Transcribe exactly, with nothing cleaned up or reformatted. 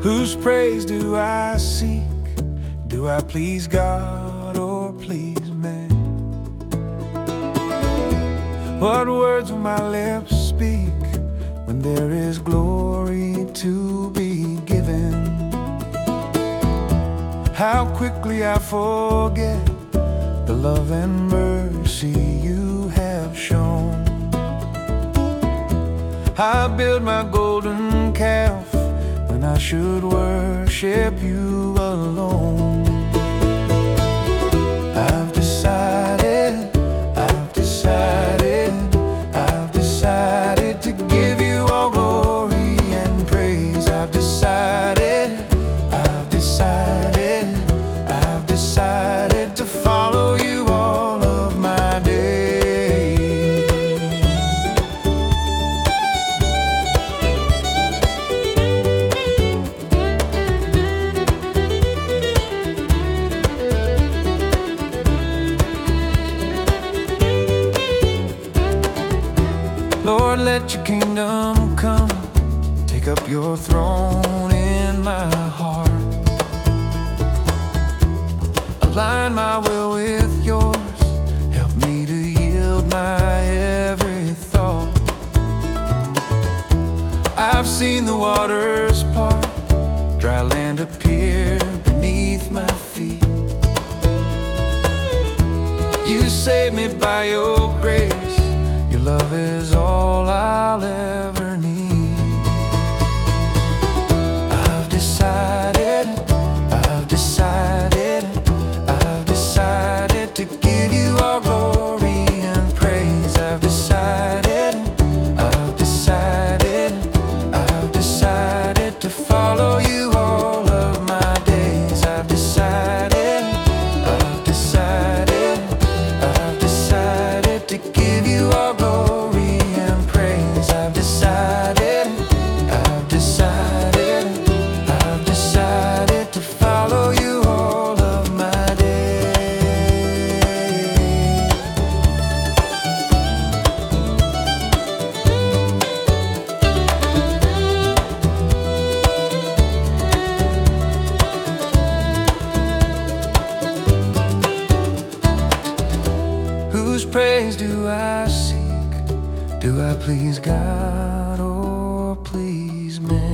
Whose praise do I seek? Do I please God or please man? What words will my lips speak when there is glory to be given? How quickly I forget the love and mercy you have shown. I build my golden calf when I should worship you alone. I've decided, I've decided, I've decided to give you all glory and praise. I've decided, I've decided, I've decided to follow you all of my days. Lord, let your kingdom come. Take up your throne in my heart. Align my will with yours. Help me to yield my every thought. I've seen the waters part, dry land appear beneath my feet. You saved me by your grace. Your love is all I'll ever need. I've decided, I've decided, I've decided to give you all glory and praise. I've decided, I've decided, I've decided to follow you all of my days. I've decided, I've decided, I've decided to give you all glory and praise. I've decided, I've decided, I've decided to follow you all of my days. Whose praise do I seek? Do I please God or please man?